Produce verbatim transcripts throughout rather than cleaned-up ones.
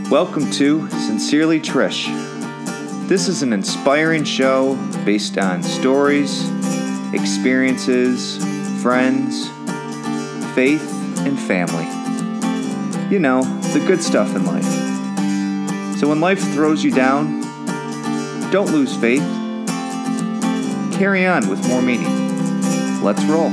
Welcome to Sincerely Trish. This is an inspiring show based on stories, experiences, friends, faith, and family. You know, the good stuff in life. So when life throws you down, don't lose faith. Carry on with more meaning. Let's roll.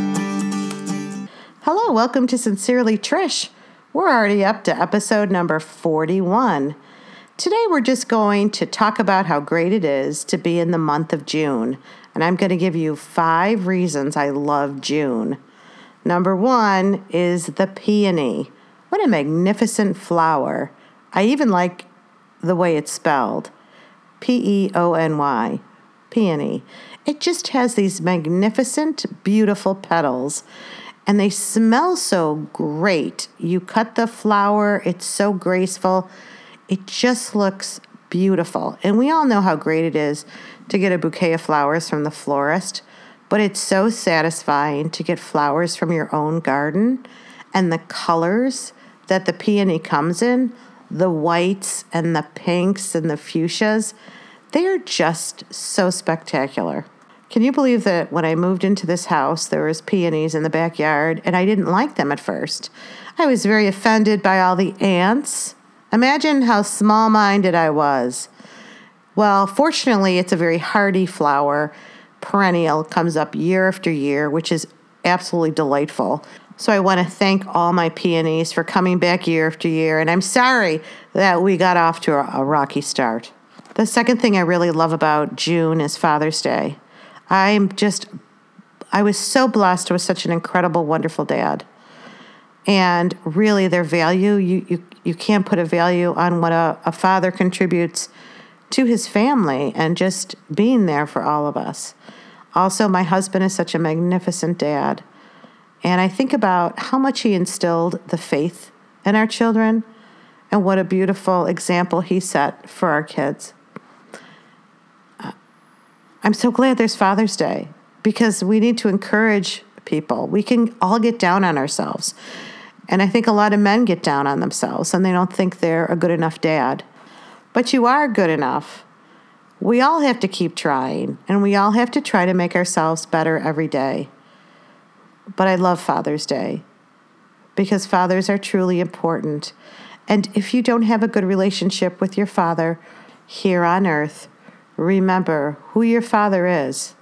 Hello, welcome to Sincerely Trish. We're already up to episode number forty-one. Today we're just going to talk about how great it is to be in the month of June. And I'm going to give you five reasons I love June. Number one is the peony. What a magnificent flower. I even like the way it's spelled. P E O N Y. Peony. It just has these magnificent, beautiful petals. And they smell so great. You cut the flower, it's so graceful. It just looks beautiful. And we all know how great it is to get a bouquet of flowers from the florist. But it's so satisfying to get flowers from your own garden. And the colors that the peony comes in, the whites and the pinks and the fuchsias, they are just so spectacular. Can you believe that when I moved into this house, there was peonies in the backyard, and I didn't like them at first. I was very offended by all the ants. Imagine how small-minded I was. Well, fortunately, it's a very hardy flower, perennial, comes up year after year, which is absolutely delightful. So I want to thank all my peonies for coming back year after year, and I'm sorry that we got off to a, a rocky start. The second thing I really love about June is Father's Day. I'm just, I was so blessed with such an incredible, wonderful dad. And really their value, you you, you can't put a value on what a, a father contributes to his family and just being there for all of us. Also, my husband is such a magnificent dad. And I think about how much he instilled the faith in our children and what a beautiful example he set for our kids. I'm so glad there's Father's Day because we need to encourage people. We can all get down on ourselves. And I think a lot of men get down on themselves and they don't think they're a good enough dad. But you are good enough. We all have to keep trying, and we all have to try to make ourselves better every day. But I love Father's Day because fathers are truly important. And if you don't have a good relationship with your father here on earth, remember who your father is.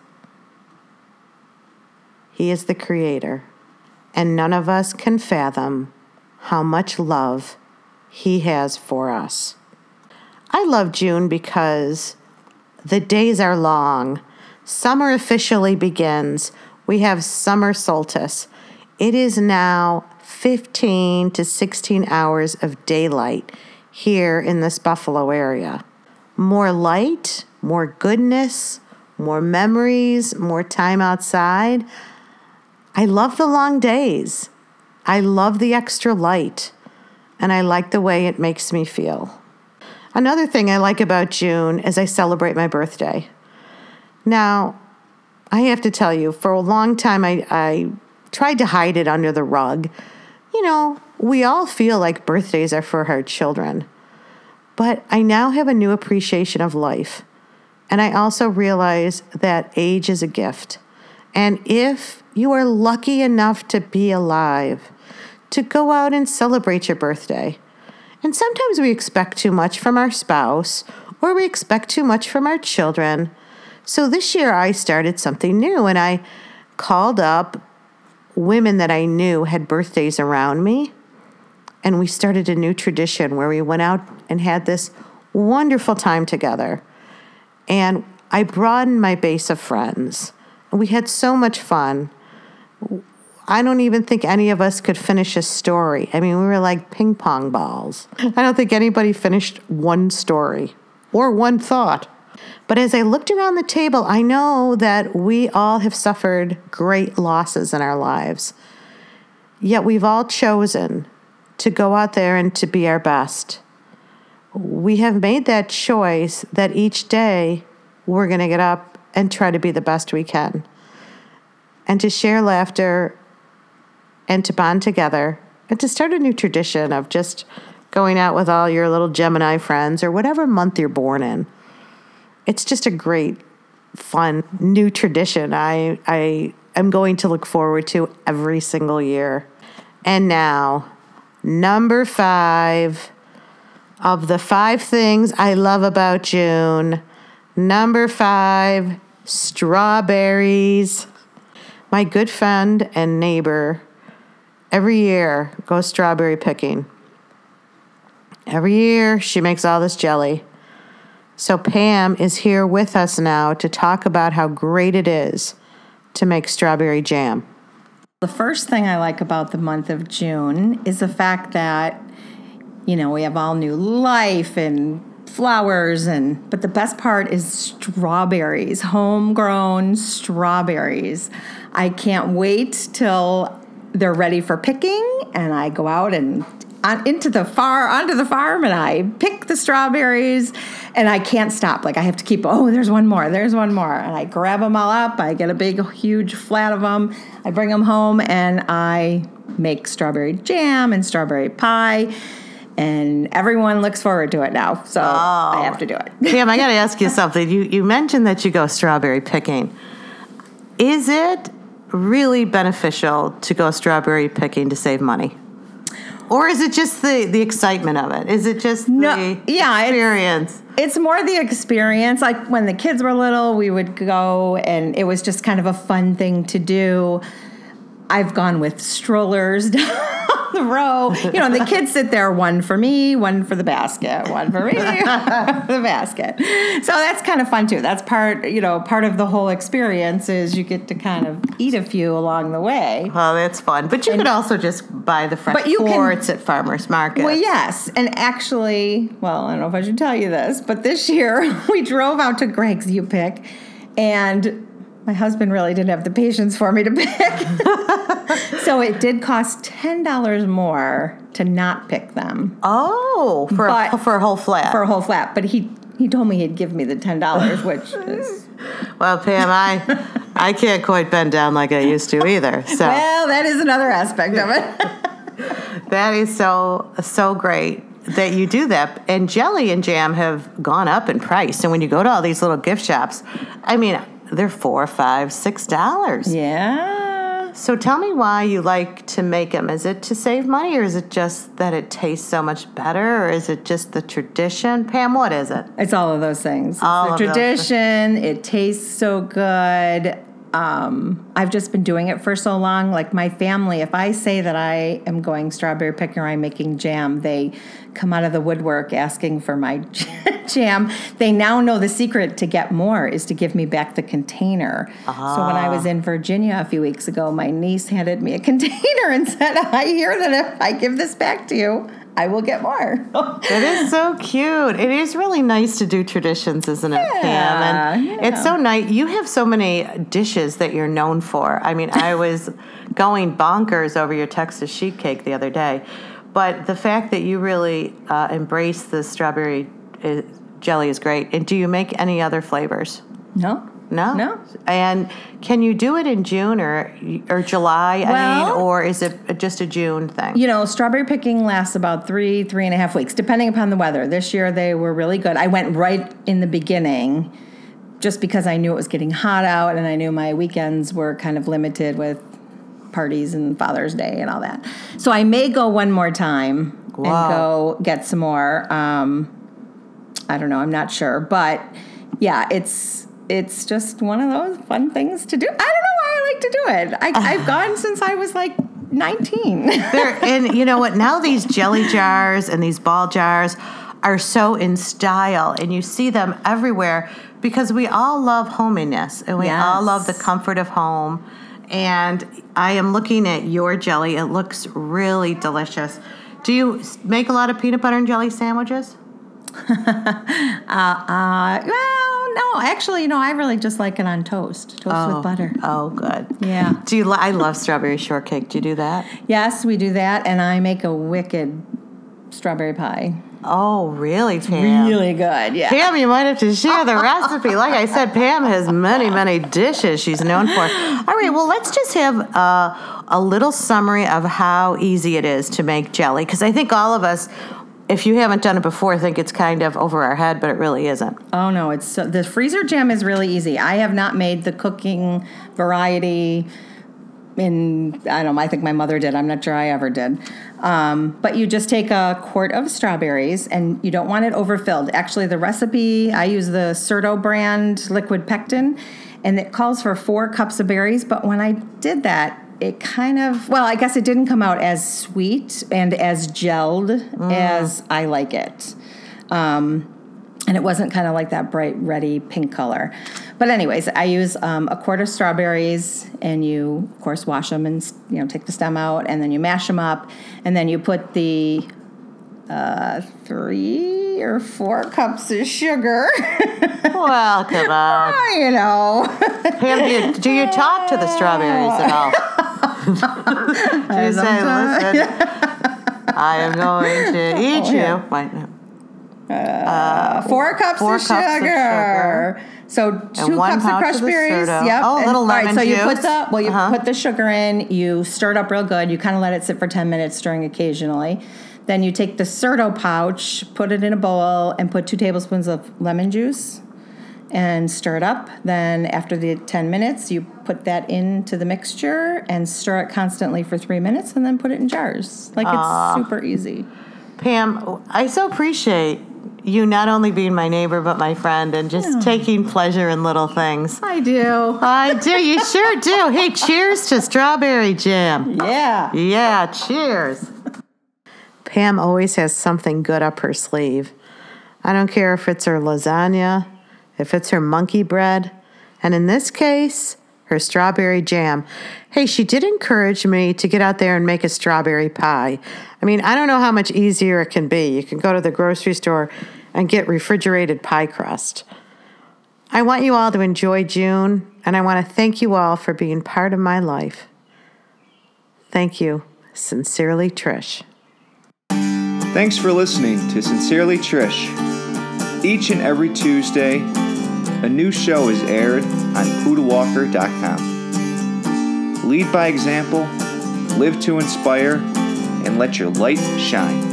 He is the Creator, and none of us can fathom how much love He has for us. I love June because the days are long. Summer officially begins. We have summer solstice. It is now fifteen to sixteen hours of daylight here in this Buffalo area. More light, more goodness, more memories, more time outside. I love the long days. I love the extra light, and I like the way it makes me feel. Another thing I like about June is I celebrate my birthday. Now, I have to tell you, for a long time I, I tried to hide it under the rug. You know, we all feel like birthdays are for our children. But I now have a new appreciation of life. And I also realize that age is a gift. And if you are lucky enough to be alive, to go out and celebrate your birthday. And sometimes we expect too much from our spouse, or we expect too much from our children. So this year I started something new, and I called up women that I knew had birthdays around me. And we started a new tradition where we went out and had this wonderful time together. And I broadened my base of friends. We had so much fun. I don't even think any of us could finish a story. I mean, we were like ping pong balls. I don't think anybody finished one story or one thought. But as I looked around the table, I know that we all have suffered great losses in our lives. Yet we've all chosen to go out there and to be our best. We have made that choice that each day we're going to get up and try to be the best we can. And to share laughter and to bond together and to start a new tradition of just going out with all your little Gemini friends or whatever month you're born in. It's just a great, fun, new tradition I, I am going to look forward to every single year. And now, number five of the five things I love about June. Number five, strawberries. My good friend and neighbor every year goes strawberry picking. Every year she makes all this jelly. So Pam is here with us now to talk about how great it is to make strawberry jam. The first thing I like about the month of June is the fact that, you know, we have all new life and flowers, and but the best part is strawberries, homegrown strawberries. I can't wait till they're ready for picking, and I go out and on, into the far onto the farm, and I pick the strawberries, and I can't stop. Like I have to keep. Oh, there's one more. There's one more, and I grab them all up. I get a big, huge flat of them. I bring them home, and I make strawberry jam and strawberry pie. And everyone looks forward to it now, so oh. I have to do it. Pam, I got to ask you something. You you mentioned that you go strawberry picking. Is it really beneficial to go strawberry picking to save money? Or is it just the, the excitement of it? Is it just no, the yeah, experience? It's, it's more the experience. Like when the kids were little, we would go, and it was just kind of a fun thing to do. I've gone with strollers down the row. You know, and the kids sit there, one for me, one for the basket, one for me, the basket. So that's kind of fun too. That's part, you know, part of the whole experience is you get to kind of eat a few along the way. Well, that's fun. But you and, could also just buy the fresh quartz at farmers market. Well, yes. And actually, well, I don't know if I should tell you this, but this year we drove out to Greg's You Pick, and my husband really didn't have the patience for me to pick. So it did cost ten dollars more to not pick them. Oh, for, a, for a whole flat. For a whole flat. But he, he told me he'd give me the ten dollars, which is... Well, Pam, I I can't quite bend down like I used to either. So well, that is another aspect of it. That is so, so great that you do that. And jelly and jam have gone up in price. And when you go to all these little gift shops, I mean... they're four, five, six dollars. Yeah. So tell me why you like to make them. Is it to save money, or is it just that it tastes so much better, or is it just the tradition? Pam, what is it? It's all of those things. It's all the of tradition. Those. It tastes so good. Um, I've just been doing it for so long. Like my family, if I say that I am going strawberry picking or I'm making jam, they come out of the woodwork asking for my jam. They now know the secret to get more is to give me back the container. Uh-huh. So when I was in Virginia a few weeks ago, my niece handed me a container and said, I hear that if I give this back to you, I will get more. It is so cute. It is really nice to do traditions, isn't it, yeah, Pam? And yeah. It's so nice. You have so many dishes that you're known for. I mean, I was going bonkers over your Texas sheet cake the other day. But the fact that you really uh, embrace the strawberry uh, jelly is great. And do you make any other flavors? No. No? No. And can you do it in June or or July, well, I mean, or is it just a June thing? You know, strawberry picking lasts about three, three and a half weeks, depending upon the weather. This year they were really good. I went right in the beginning just because I knew it was getting hot out, and I knew my weekends were kind of limited with parties and Father's Day and all that. So I may go one more time wow. and go get some more. Um, I don't know. I'm not sure. But, yeah, it's... It's just one of those fun things to do. I don't know why I like to do it. I, I've gone since I was like nineteen. There, and you know what? Now these jelly jars and these ball jars are so in style, and you see them everywhere because we all love hominess, and we yes. all love the comfort of home. And I am looking at your jelly. It looks really delicious. Do you make a lot of peanut butter and jelly sandwiches? uh, uh, well, no, actually, you know, I really just like it on toast, toast oh, with butter. Oh, good. Yeah. Do you? Li- I love strawberry shortcake. Do you do that? Yes, we do that, and I make a wicked strawberry pie. Oh, really, Pam? Really good, yeah. Pam, you might have to share the recipe. Like I said, Pam has many, many dishes she's known for. All right, well, let's just have uh, a little summary of how easy it is to make jelly, because I think all of us if you haven't done it before, think it's kind of over our head, but it really isn't. Oh, no. It's so, the freezer jam is really easy. I have not made the cooking variety in, I don't know, I think my mother did. I'm not sure I ever did. Um, but you just take a quart of strawberries, and you don't want it overfilled. Actually, the recipe, I use the Certo brand liquid pectin, and it calls for four cups of berries. But when I did that, it kind of, well, I guess it didn't come out as sweet and as gelled mm. as I like it. Um, and it wasn't kind of like that bright, reddy pink color. But anyways, I use um, a quart of strawberries, and you, of course, wash them and, you know, take the stem out, and then you mash them up, and then you put the uh, three or four cups of sugar. Well, come on. You know. Pam, do you, do you talk to the strawberries at all? Do you say, listen, I am going to eat oh, you. Yeah. Wait, no. Uh, uh, four cups, four of, cups sugar. of sugar. So two cups of crushed of berries. Yep. Oh, a little lemon right, so juice. you put the well, you uh-huh. put the sugar in. You stir it up real good. You kind of let it sit for ten minutes, stirring occasionally. Then you take the Certo pouch, put it in a bowl, and put two tablespoons of lemon juice, and stir it up. Then after the ten minutes, you put that into the mixture and stir it constantly for three minutes, and then put it in jars. Like uh, it's super easy. Pam, I so appreciate you not only being my neighbor, but my friend, and just yeah. taking pleasure in little things. I do. I do. You sure do. Hey, cheers to strawberry jam. Yeah. Yeah, cheers. Pam always has something good up her sleeve. I don't care if it's her lasagna, if it's her monkey bread, and in this case, her strawberry jam. Hey, she did encourage me to get out there and make a strawberry pie. I mean, I don't know how much easier it can be. You can go to the grocery store and get refrigerated pie crust. I want you all to enjoy June, and I want to thank you all for being part of my life. Thank you. Sincerely, Trish. Thanks for listening to Sincerely Trish. Each and every Tuesday, a new show is aired on poodle walker dot com. Lead by example, live to inspire, and let your light shine.